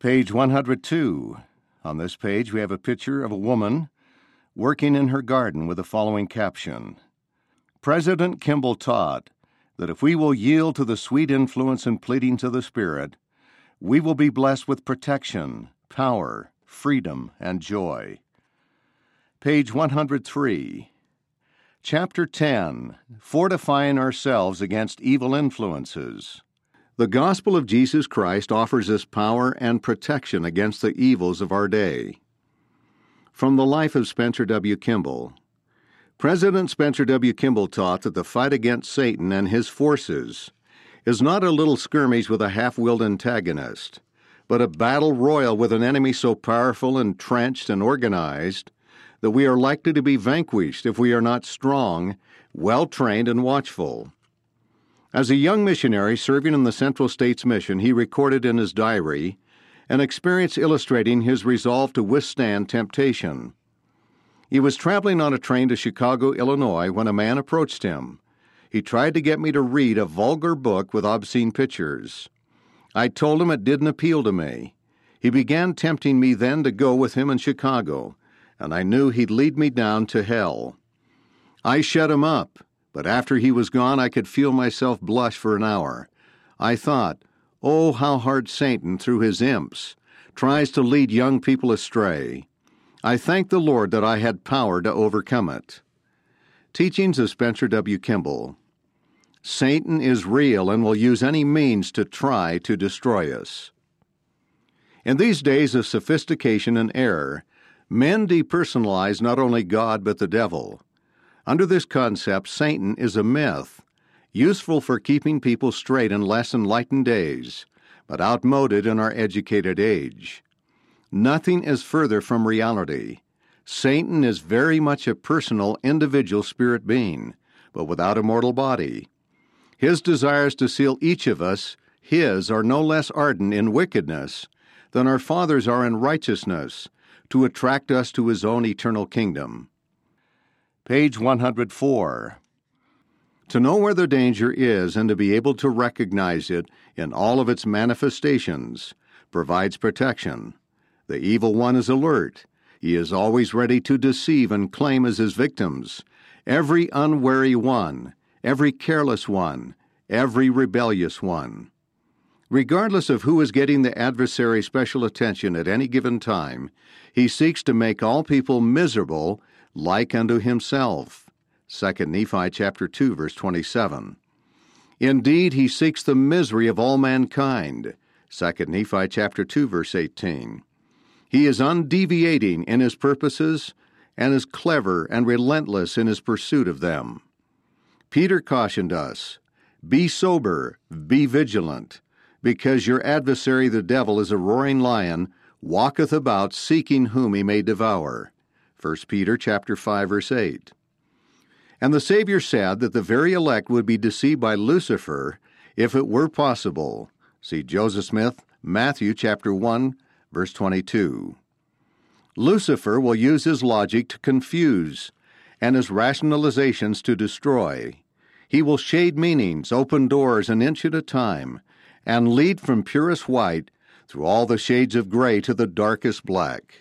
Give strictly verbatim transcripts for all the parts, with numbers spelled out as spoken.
Page one hundred two. On this page, we have a picture of a woman working in her garden with the following caption: President Kimball taught that if we will yield to the sweet influence and pleadings of the Spirit, we will be blessed with protection, power, freedom, and joy. Page one hundred three. Chapter ten, Fortifying Ourselves Against Evil Influences. The gospel of Jesus Christ offers us power and protection against the evils of our day. From the life of Spencer W. Kimball. President Spencer W. Kimball taught that the fight against Satan and his forces is not a little skirmish with a half-willed antagonist, but a battle royal with an enemy so powerful, entrenched, and organized that we are likely to be vanquished if we are not strong, well-trained, and watchful. As a young missionary serving in the Central States Mission, he recorded in his diary an experience illustrating his resolve to withstand temptation. He was traveling on a train to Chicago, Illinois, when a man approached him. He tried to get me to read a vulgar book with obscene pictures. I told him it didn't appeal to me. He began tempting me then to go with him in Chicago, and I knew he'd lead me down to hell. I shut him up, but after he was gone I could feel myself blush for an hour. I thought, oh, how hard Satan, through his imps, tries to lead young people astray. I thank the Lord that I had power to overcome it. Teachings of Spencer W. Kimball. Satan is real and will use any means to try to destroy us. In these days of sophistication and error, men depersonalize not only God but the devil. Under this concept, Satan is a myth, useful for keeping people straight in less enlightened days, but outmoded in our educated age. Nothing is further from reality. Satan is very much a personal, individual spirit being, but without a mortal body. His desires to seal each of us, his, are no less ardent in wickedness than our fathers are in righteousness, to attract us to his own eternal kingdom. Page one hundred four. To know where the danger is and to be able to recognize it in all of its manifestations provides protection. The evil one is alert. He is always ready to deceive and claim as his victims every unwary one, every careless one, every rebellious one. Regardless of who is getting the adversary's special attention at any given time, he seeks to make all people miserable like unto himself. Second Nephi chapter two, verse twenty-seven. Indeed, he seeks the misery of all mankind. Second Nephi chapter two, verse eighteen. He is undeviating in his purposes and is clever and relentless in his pursuit of them. Peter cautioned us, "Be sober, be vigilant, because your adversary the devil is a roaring lion, walketh about seeking whom he may devour." First Peter chapter five, verse eight. And the Savior said that the very elect would be deceived by Lucifer if it were possible. See Joseph Smith, Matthew chapter one, verse twenty-two. Lucifer will use his logic to confuse and his rationalizations to destroy. He will shade meanings, open doors an inch at a time, and lead from purest white through all the shades of gray to the darkest black.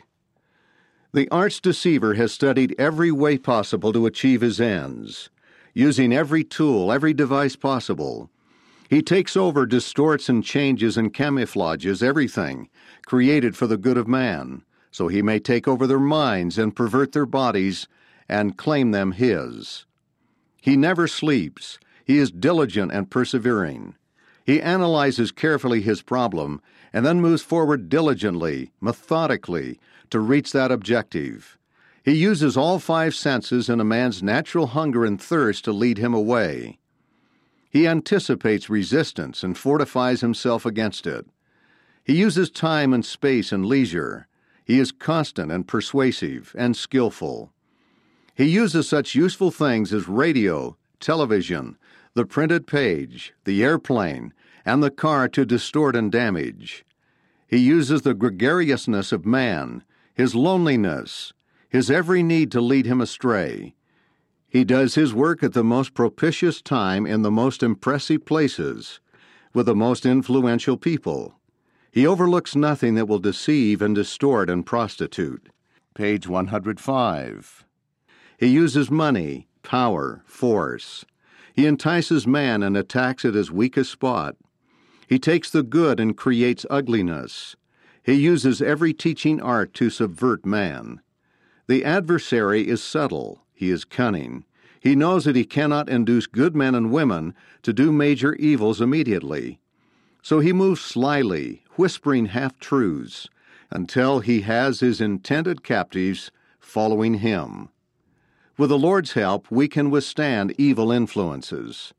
The arch-deceiver has studied every way possible to achieve his ends, using every tool, every device possible. He takes over, distorts, and changes and camouflages everything created for the good of man, so he may take over their minds and pervert their bodies and claim them his. He never sleeps. He is diligent and persevering. He analyzes carefully his problem and then moves forward diligently, methodically, to reach that objective. He uses all five senses in a man's natural hunger and thirst to lead him away. He anticipates resistance and fortifies himself against it. He uses time and space and leisure. He is constant and persuasive and skillful. He uses such useful things as radio, television, the printed page, the airplane, and the car to distort and damage. He uses the gregariousness of man, his loneliness, his every need to lead him astray. He does his work at the most propitious time in the most impressive places, with the most influential people. He overlooks nothing that will deceive and distort and prostitute. Page one hundred five. He uses money, power, force. He entices man and attacks at his weakest spot. He takes the good and creates ugliness. He uses every teaching art to subvert man. The adversary is subtle. He is cunning. He knows that he cannot induce good men and women to do major evils immediately. So he moves slyly, whispering half-truths, until he has his intended captives following him. With the Lord's help, we can withstand evil influences.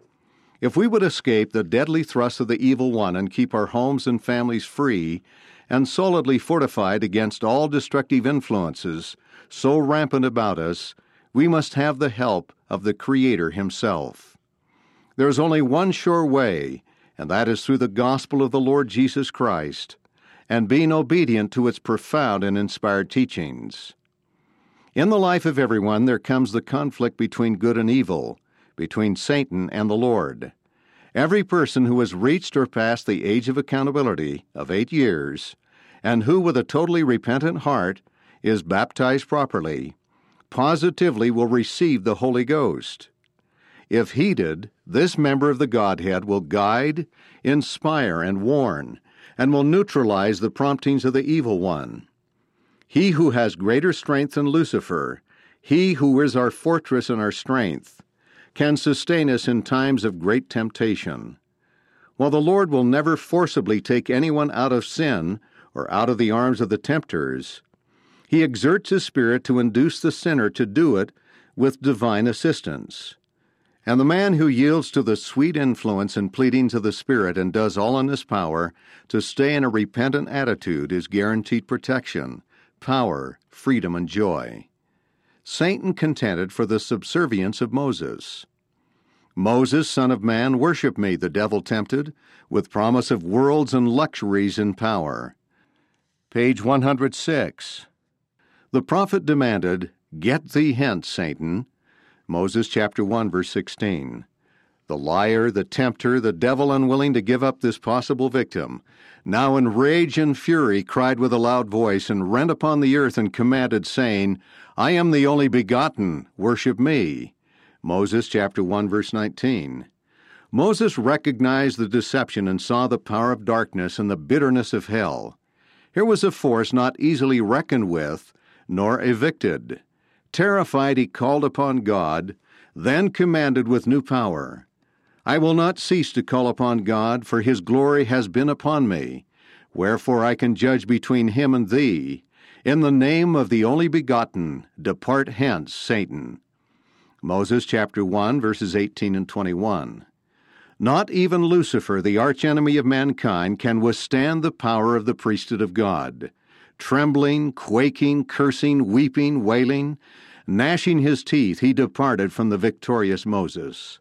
If we would escape the deadly thrust of the evil one and keep our homes and families free and solidly fortified against all destructive influences so rampant about us, we must have the help of the Creator Himself. There is only one sure way, and that is through the gospel of the Lord Jesus Christ, and being obedient to its profound and inspired teachings. In the life of everyone there comes the conflict between good and evil, between Satan and the Lord. Every person who has reached or passed the age of accountability of eight years, and who with a totally repentant heart is baptized properly, positively will receive the Holy Ghost. If heeded, this member of the Godhead will guide, inspire, and warn, and will neutralize the promptings of the evil one. He who has greater strength than Lucifer, he who is our fortress and our strength, can sustain us in times of great temptation. While the Lord will never forcibly take anyone out of sin or out of the arms of the tempters, He exerts His Spirit to induce the sinner to do it with divine assistance. And the man who yields to the sweet influence and pleadings of the Spirit and does all in his power to stay in a repentant attitude is guaranteed protection, power, freedom, and joy. Satan contended for the subservience of Moses. Moses, son of man, worship me, the devil tempted, with promise of worlds and luxuries and power. Page one hundred six. The prophet demanded, "Get thee hence, Satan." Moses chapter one, verse sixteen. The liar, the tempter, the devil unwilling to give up this possible victim, now in rage and fury cried with a loud voice and rent upon the earth and commanded, saying, "I am the only begotten, worship me." Moses chapter one, verse nineteen. Moses recognized the deception and saw the power of darkness and the bitterness of hell. Here was a force not easily reckoned with, nor evicted. Terrified, he called upon God, then commanded with new power, "I will not cease to call upon God, for His glory has been upon me. Wherefore I can judge between Him and thee. In the name of the only begotten, depart hence, Satan." Moses chapter one, verses eighteen and twenty-one. Not even Lucifer, the archenemy of mankind, can withstand the power of the priesthood of God. Trembling, quaking, cursing, weeping, wailing, gnashing his teeth, he departed from the victorious Moses.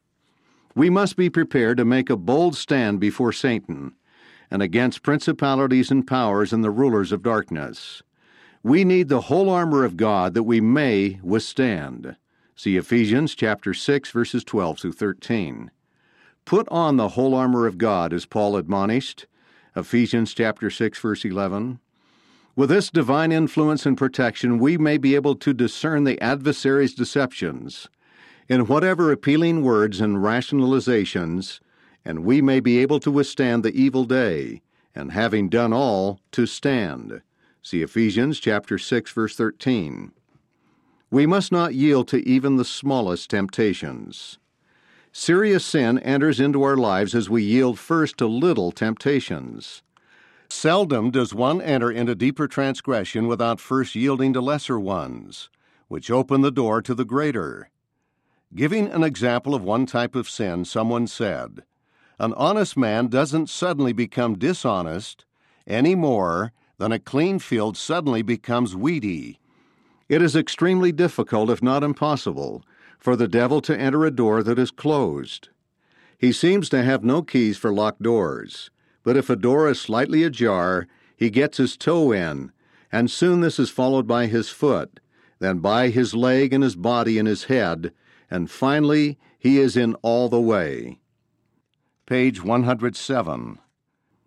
We must be prepared to make a bold stand before Satan and against principalities and powers and the rulers of darkness. We need the whole armor of God that we may withstand. See Ephesians chapter six, verses twelve through thirteen. Put on the whole armor of God, as Paul admonished, Ephesians chapter six, verse eleven. With this divine influence and protection, we may be able to discern the adversary's deceptions in whatever appealing words and rationalizations, and we may be able to withstand the evil day, and having done all, to stand. See Ephesians chapter six, verse thirteen. We must not yield to even the smallest temptations. Serious sin enters into our lives as we yield first to little temptations. Seldom does one enter into deeper transgression without first yielding to lesser ones, which open the door to the greater. Giving an example of one type of sin, someone said, "An honest man doesn't suddenly become dishonest any more than a clean field suddenly becomes weedy." It is extremely difficult, if not impossible, for the devil to enter a door that is closed. He seems to have no keys for locked doors, but if a door is slightly ajar, he gets his toe in, and soon this is followed by his foot, then by his leg and his body and his head, and finally he is in all the way. Page one hundred seven.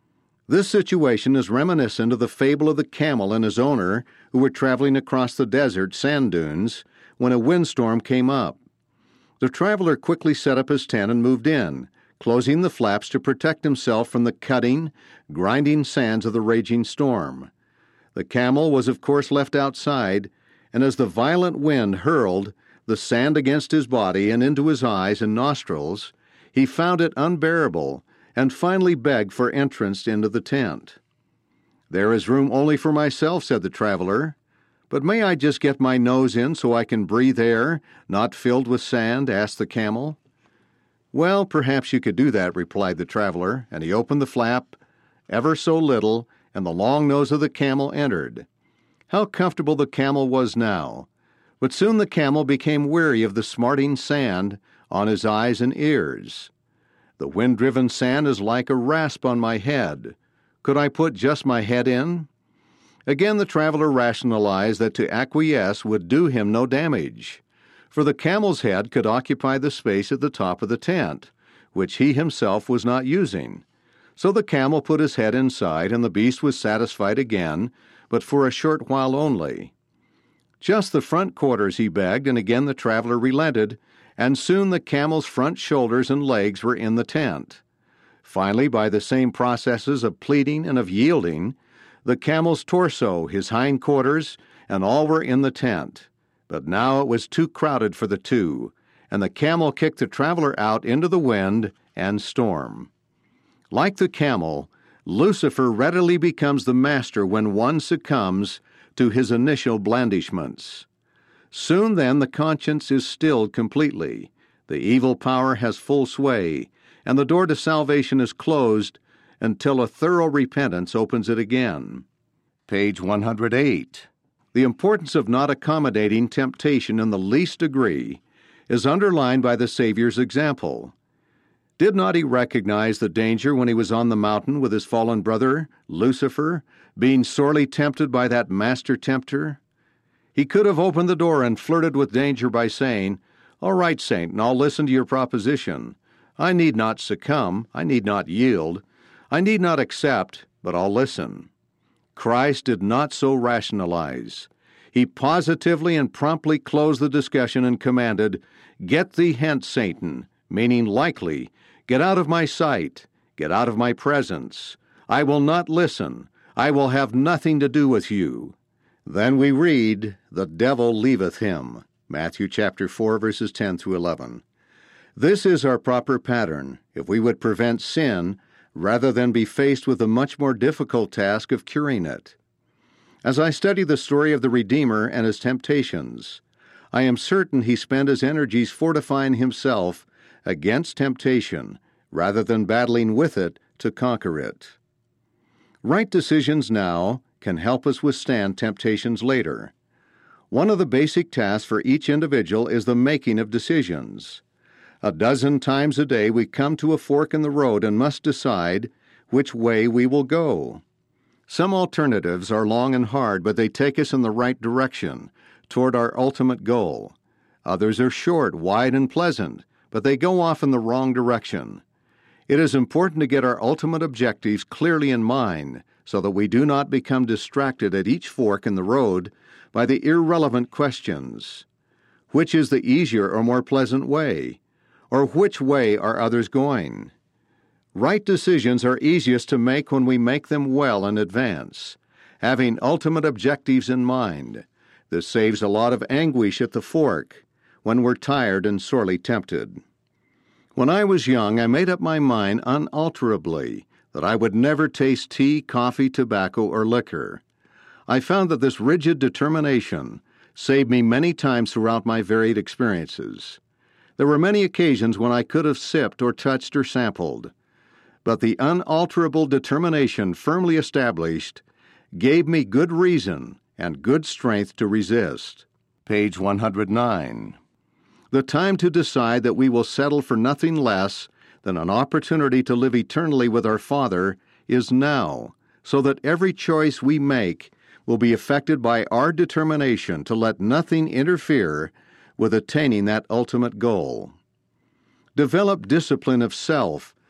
This situation is reminiscent of the fable of the camel and his owner who were traveling across the desert sand dunes when a windstorm came up. The traveler quickly set up his tent and moved in, closing the flaps to protect himself from the cutting, grinding sands of the raging storm. The camel was of course left outside, and as the violent wind hurled the sand against his body and into his eyes and nostrils, he found it unbearable and finally begged for entrance into the tent. "There is room only for myself," said the traveler, "but may I just get my nose in so I can breathe air, not filled with sand?" asked the camel. "Well, perhaps you could do that," replied the traveler, and he opened the flap ever so little, and the long nose of the camel entered. How comfortable the camel was now! But soon the camel became weary of the smarting sand on his eyes and ears. "The wind-driven sand is like a rasp on my head. Could I put just my head in?" Again the traveler rationalized that to acquiesce would do him no damage, for the camel's head could occupy the space at the top of the tent, which he himself was not using. So the camel put his head inside, and the beast was satisfied again, but for a short while only. "Just the front quarters," he begged, and again the traveler relented, and soon the camel's front shoulders and legs were in the tent. Finally, by the same processes of pleading and of yielding, the camel's torso, his hind quarters, and all were in the tent. But now it was too crowded for the two, and the camel kicked the traveler out into the wind and storm. Like the camel, Lucifer readily becomes the master when one succumbs to his initial blandishments. Soon then the conscience is stilled completely, the evil power has full sway, and the door to salvation is closed until a thorough repentance opens it again. Page one hundred eight. The importance of not accommodating temptation in the least degree is underlined by the Savior's example. Did not he recognize the danger when he was on the mountain with his fallen brother, Lucifer, being sorely tempted by that master tempter? He could have opened the door and flirted with danger by saying, "All right, Satan, I'll listen to your proposition. I need not succumb, I need not yield, I need not accept, but I'll listen." Christ did not so rationalize. He positively and promptly closed the discussion and commanded, "Get thee hence, Satan," meaning likely, "Get out of my sight, get out of my presence. I will not listen, I will have nothing to do with you." Then we read, "The devil leaveth him." Matthew chapter four, verses ten through eleven. This is our proper pattern, if we would prevent sin, rather than be faced with the much more difficult task of curing it. As I study the story of the Redeemer and his temptations, I am certain he spent his energies fortifying himself against temptation, rather than battling with it to conquer it. Right decisions now can help us withstand temptations later. One of the basic tasks for each individual is the making of decisions. A dozen times a day we come to a fork in the road and must decide which way we will go. Some alternatives are long and hard, but they take us in the right direction, toward our ultimate goal. Others are short, wide, and pleasant, but they go off in the wrong direction. It is important to get our ultimate objectives clearly in mind, so that we do not become distracted at each fork in the road by the irrelevant questions. Which is the easier or more pleasant way? Or which way are others going? Right decisions are easiest to make when we make them well in advance, having ultimate objectives in mind. This saves a lot of anguish at the fork, when we're tired and sorely tempted. When I was young, I made up my mind unalterably that I would never taste tea, coffee, tobacco, or liquor. I found that this rigid determination saved me many times throughout my varied experiences. There were many occasions when I could have sipped or touched or sampled, but the unalterable determination firmly established gave me good reason and good strength to resist. Page one hundred nine. The time to decide that we will settle for nothing less than an opportunity to live eternally with our Father is now, so that every choice we make will be affected by our determination to let nothing interfere with attaining that ultimate goal. Develop discipline of self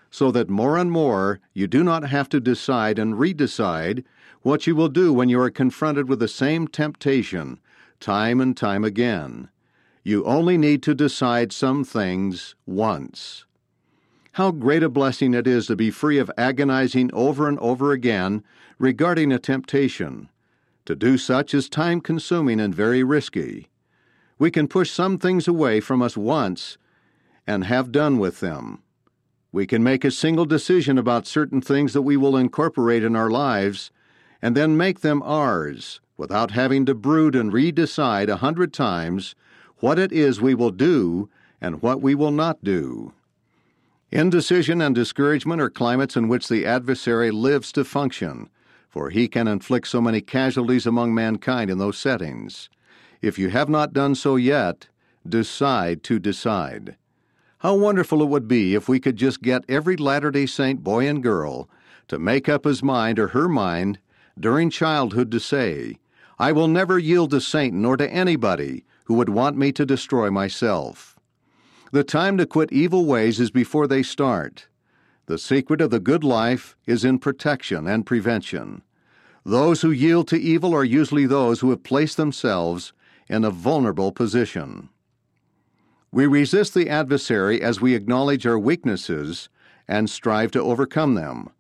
so that more and more you do not have to decide and redecide what you will do when you are confronted with the same temptation time and time again. You only need to decide some things once. How great a blessing it is to be free of agonizing over and over again regarding a temptation. To do such is time-consuming and very risky. We can push some things away from us once and have done with them. We can make a single decision about certain things that we will incorporate in our lives and then make them ours without having to brood and redecide a hundred times what it is we will do and what we will not do. Indecision and discouragement are climates in which the adversary lives to function, for he can inflict so many casualties among mankind in those settings. If you have not done so yet, decide to decide. How wonderful it would be if we could just get every Latter-day Saint boy and girl to make up his mind or her mind during childhood to say, "I will never yield to Satan or to anybody who would want me to destroy myself." The time to quit evil ways is before they start. The secret of the good life is in protection and prevention. Those who yield to evil are usually those who have placed themselves in a vulnerable position. We resist the adversary as we acknowledge our weaknesses and strive to overcome them.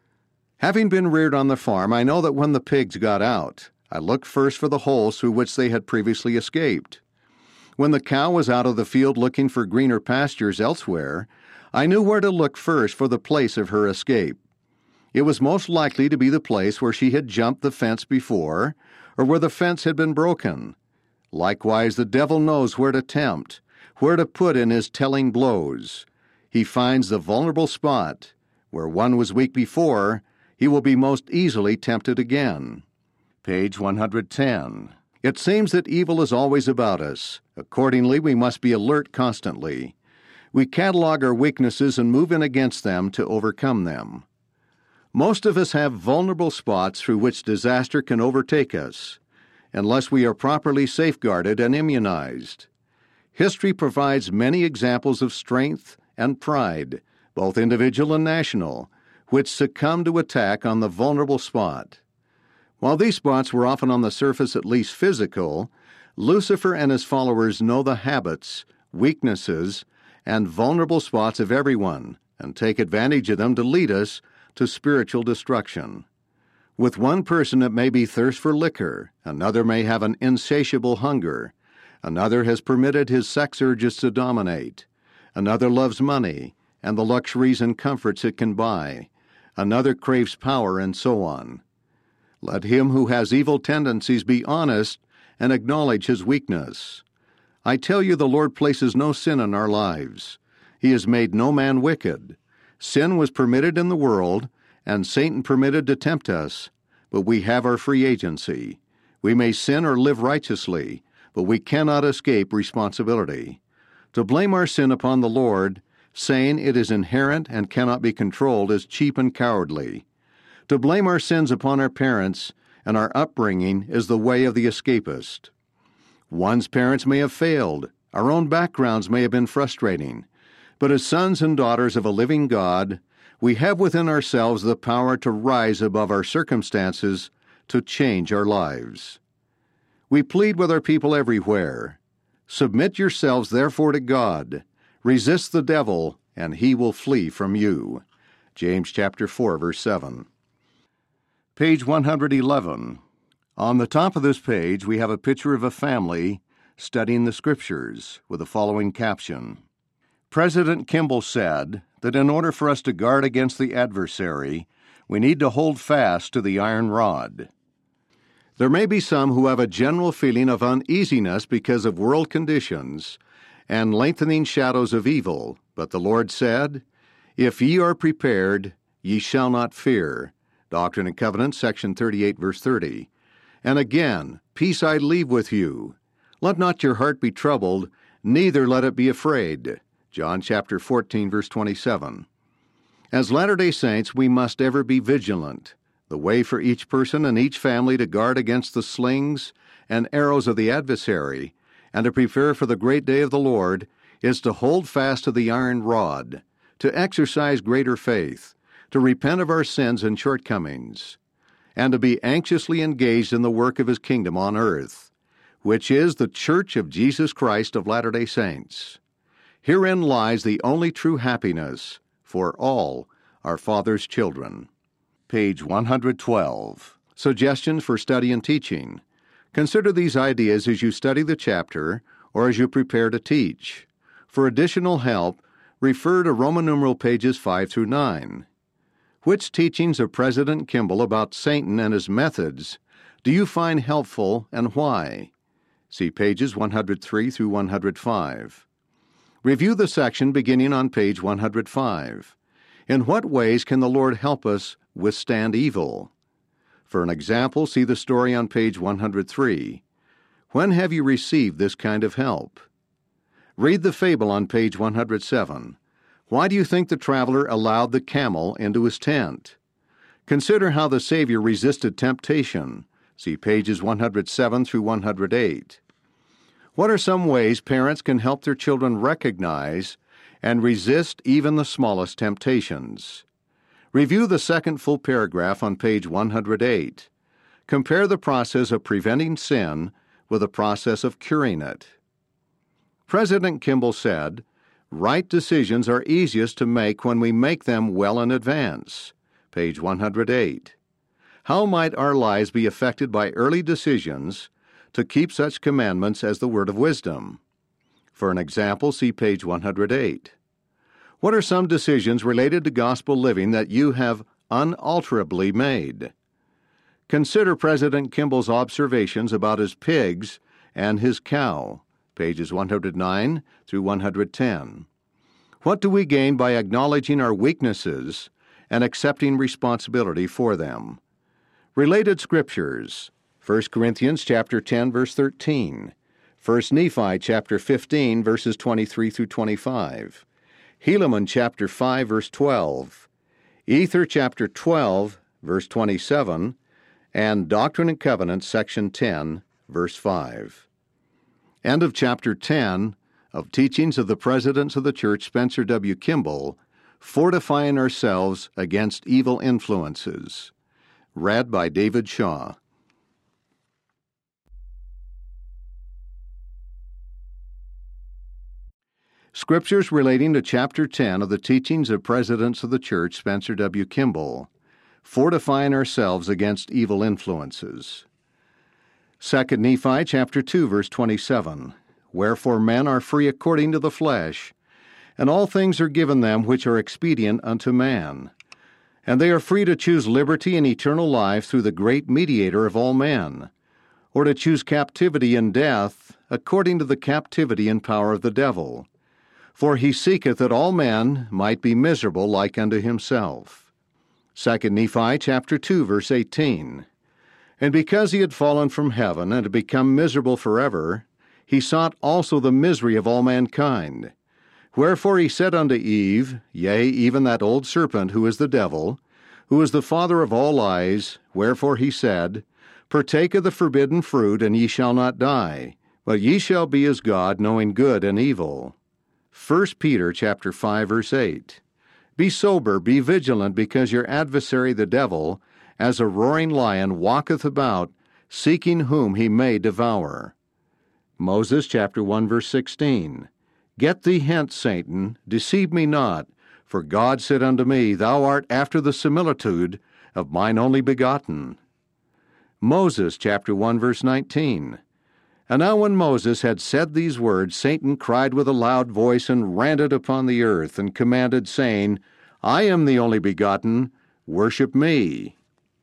Having been reared on the farm, I know that when the pigs got out, I looked first for the holes through which they had previously escaped. When the cow was out of the field looking for greener pastures elsewhere, I knew where to look first for the place of her escape. It was most likely to be the place where she had jumped the fence before, or where the fence had been broken. Likewise, the devil knows where to tempt, where to put in his telling blows. He finds the vulnerable spot. Where one was weak before, he will be most easily tempted again. Page one hundred ten. It seems that evil is always about us. Accordingly, we must be alert constantly. We catalog our weaknesses and move in against them to overcome them. Most of us have vulnerable spots through which disaster can overtake us, unless we are properly safeguarded and immunized. History provides many examples of strength and pride, both individual and national, which succumb to attack on the vulnerable spot. While these spots were often on the surface at least physical, Lucifer and his followers know the habits, weaknesses, and vulnerable spots of everyone and take advantage of them to lead us to spiritual destruction. With one person it may be thirst for liquor, another may have an insatiable hunger, another has permitted his sex urges to dominate, another loves money and the luxuries and comforts it can buy, another craves power, and so on. Let him who has evil tendencies be honest and acknowledge his weakness. I tell you, the Lord places no sin in our lives. He has made no man wicked. Sin was permitted in the world, and Satan permitted to tempt us, but we have our free agency. We may sin or live righteously, but we cannot escape responsibility. To blame our sin upon the Lord, saying it is inherent and cannot be controlled, is cheap and cowardly. To blame our sins upon our parents and our upbringing is the way of the escapist. One's parents may have failed, our own backgrounds may have been frustrating, but as sons and daughters of a living God, we have within ourselves the power to rise above our circumstances, to change our lives. We plead with our people everywhere. Submit yourselves therefore to God. Resist the devil, and he will flee from you. James chapter four, verse seven. Page one hundred eleven. On the top of this page, we have a picture of a family studying the Scriptures with the following caption. President Kimball said that in order for us to guard against the adversary, we need to hold fast to the iron rod. There may be some who have a general feeling of uneasiness because of world conditions and lengthening shadows of evil, but the Lord said, "If ye are prepared, ye shall not fear." Doctrine and Covenants, section thirty-eight, verse thirty. And again, "Peace I leave with you. Let not your heart be troubled, neither let it be afraid." John chapter fourteen, verse twenty-seven. As Latter-day Saints, we must ever be vigilant. The way for each person and each family to guard against the slings and arrows of the adversary and to prepare for the great day of the Lord is to hold fast to the iron rod, to exercise greater faith, to repent of our sins and shortcomings, and to be anxiously engaged in the work of His kingdom on earth, which is the Church of Jesus Christ of Latter-day Saints. Herein lies the only true happiness for all our Father's children. Page one hundred twelve. Suggestions for study and teaching. Consider these ideas as you study the chapter or as you prepare to teach. For additional help, refer to Roman numeral pages five through nine. Which teachings of President Kimball about Satan and his methods do you find helpful and why? See pages one hundred three through one hundred five. Review the section beginning on page one hundred five. In what ways can the Lord help us withstand evil? For an example, see the story on page one hundred three. When have you received this kind of help? Read the fable on page one hundred seven. Why do you think the traveler allowed the camel into his tent? Consider how the Savior resisted temptation. See pages one hundred seven through one hundred eight. What are some ways parents can help their children recognize and resist even the smallest temptations? Review the second full paragraph on page one hundred eight. Compare the process of preventing sin with the process of curing it. President Kimball said, "Right decisions are easiest to make when we make them well in advance." Page one hundred eight. How might our lives be affected by early decisions to keep such commandments as the word of wisdom? For an example, see page one hundred eight. What are some decisions related to gospel living that you have unalterably made? Consider President Kimball's observations about his pigs and his cow, pages one hundred nine through one hundred ten. What do we gain by acknowledging our weaknesses and accepting responsibility for them? Related scriptures: First Corinthians chapter ten, verse thirteen, First Nephi chapter fifteen, verses twenty-three through twenty-five, Helaman chapter five, verse twelve, Ether chapter twelve, verse twenty-seven, and Doctrine and Covenants section ten, verse five. End of chapter ten of Teachings of the Presidents of the Church, Spencer W. Kimball, Fortifying Ourselves Against Evil Influences. Read by David Shaw. Scriptures relating to chapter ten of the Teachings of Presidents of the Church, Spencer W. Kimball, Fortifying Ourselves Against Evil Influences. Second Nephi chapter two, verse twenty-seven. Wherefore men are free according to the flesh, and all things are given them which are expedient unto man. And they are free to choose liberty and eternal life through the great mediator of all men, or to choose captivity and death according to the captivity and power of the devil. For he seeketh that all men might be miserable like unto himself. Second Nephi chapter two, verse eighteen. And because he had fallen from heaven and had become miserable forever, he sought also the misery of all mankind. Wherefore he said unto Eve, yea, even that old serpent who is the devil, who is the father of all lies, wherefore he said, Partake of the forbidden fruit, and ye shall not die, but ye shall be as God, knowing good and evil. First Peter chapter five, verse eight. Be sober, be vigilant, because your adversary the devil, as a roaring lion, walketh about, seeking whom he may devour. Moses chapter one, verse sixteen. Get thee hence, Satan, deceive me not, for God said unto me, Thou art after the similitude of mine only begotten. Moses chapter one, verse nineteen. And now when Moses had said these words, Satan cried with a loud voice, and ranted upon the earth, and commanded, saying, I am the only begotten, worship me.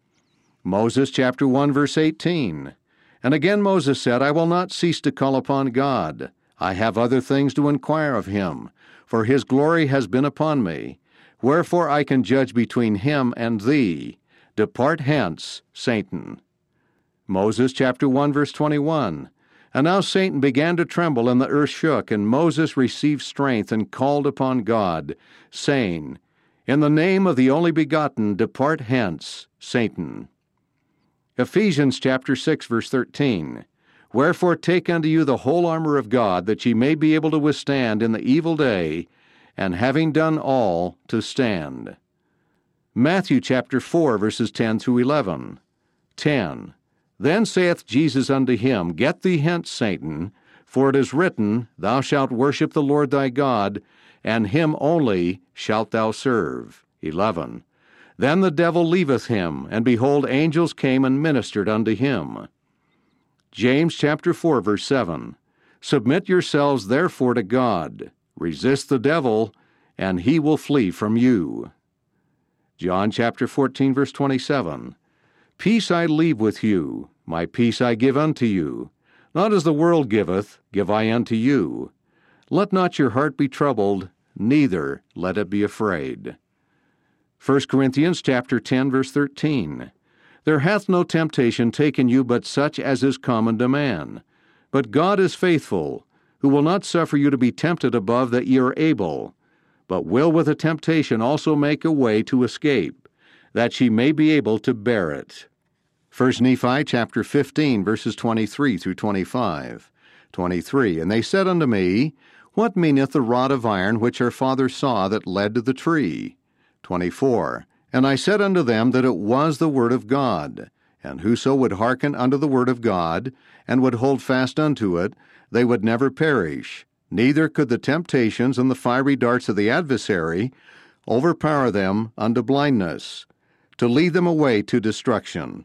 Moses chapter one, verse eighteen. And again Moses said, I will not cease to call upon God. I have other things to inquire of him, for his glory has been upon me. Wherefore I can judge between him and thee. Depart hence, Satan. Moses chapter one, verse twenty-one. And now Satan began to tremble, and the earth shook, and Moses received strength, and called upon God, saying, In the name of the only begotten, depart hence, Satan. Ephesians chapter six, verse thirteen. Wherefore take unto you the whole armor of God, that ye may be able to withstand in the evil day, and having done all, to stand. Matthew chapter four, verses ten through eleven. ten. Then saith Jesus unto him, Get thee hence, Satan, for it is written, Thou shalt worship the Lord thy God, and him only shalt thou serve. eleven. Then the devil leaveth him, and behold, angels came and ministered unto him. James chapter four, verse seven. Submit yourselves therefore to God. Resist the devil, and he will flee from you. John chapter fourteen, verse twenty-seven. Peace I leave with you, my peace I give unto you. Not as the world giveth, give I unto you. Let not your heart be troubled, neither let it be afraid. First Corinthians chapter ten, verse thirteen. There hath no temptation taken you but such as is common to man. But God is faithful, who will not suffer you to be tempted above that ye are able, but will with the temptation also make a way to escape, that ye may be able to bear it. First Nephi chapter fifteen, verses twenty-three through twenty-five. twenty-three. And they said unto me, What meaneth the rod of iron which our father saw that led to the tree? twenty-four. And I said unto them that it was the word of God, and whoso would hearken unto the word of God, and would hold fast unto it, they would never perish, neither could the temptations and the fiery darts of the adversary overpower them unto blindness, to lead them away to destruction.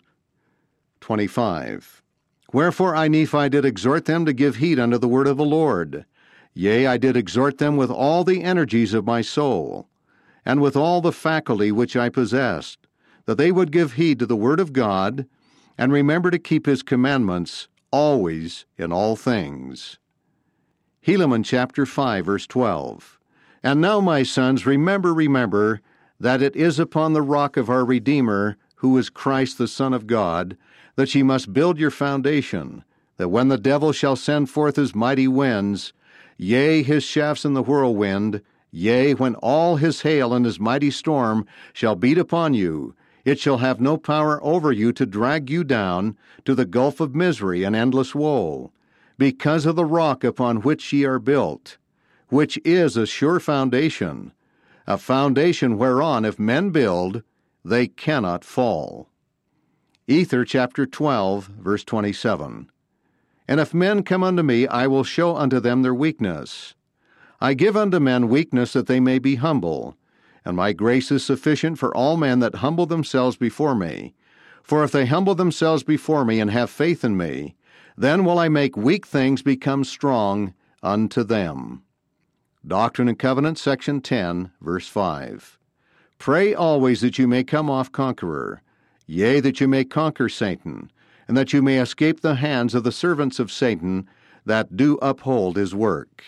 twenty-five. Wherefore I, Nephi, did exhort them to give heed unto the word of the Lord. Yea, I did exhort them with all the energies of my soul, and with all the faculty which I possessed, that they would give heed to the word of God, and remember to keep his commandments always in all things. Helaman chapter five, verse twelve. And now, my sons, remember, remember, that it is upon the rock of our Redeemer, who is Christ the Son of God, that ye must build your foundation, that when the devil shall send forth his mighty winds, yea, his shafts in the whirlwind, yea, when all his hail and his mighty storm shall beat upon you, it shall have no power over you to drag you down to the gulf of misery and endless woe, because of the rock upon which ye are built, which is a sure foundation, a foundation whereon if men build, they cannot fall. Ether chapter twelve, verse twenty-seven. And if men come unto me, I will show unto them their weakness. I give unto men weakness that they may be humble, and my grace is sufficient for all men that humble themselves before me. For if they humble themselves before me and have faith in me, then will I make weak things become strong unto them. Doctrine and Covenants, section ten, verse five. Pray always that you may come off conqueror, yea, that you may conquer Satan, and that you may escape the hands of the servants of Satan that do uphold his work.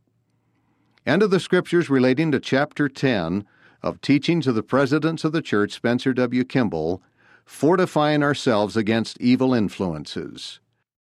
End of the scriptures relating to chapter ten of Teachings of the Presidents of the Church, Spencer W. Kimball, Fortifying Ourselves Against Evil Influences.